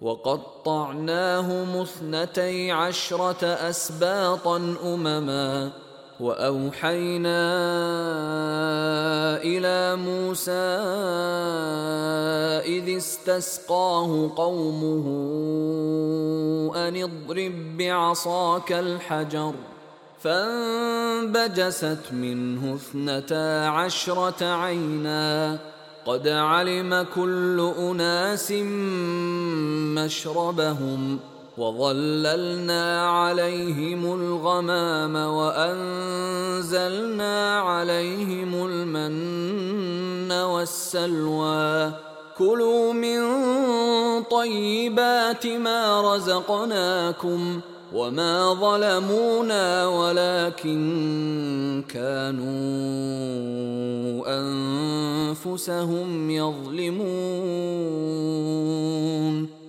وقطعناهم 12 أسباطا أمما، وأوحينا إلى موسى إذ استسقاه قومه أن اضرب بعصاك الحجر، فانبجست منه 12 عينا، قد علم كل أناس مشربهم، وظللنا عليهم الغمام وأنزلنا عليهم المن والسلوى، كلوا من طيبات ما رزقناكم، وما ظلمونا ولكن كانوا أنفسهم يظلمون.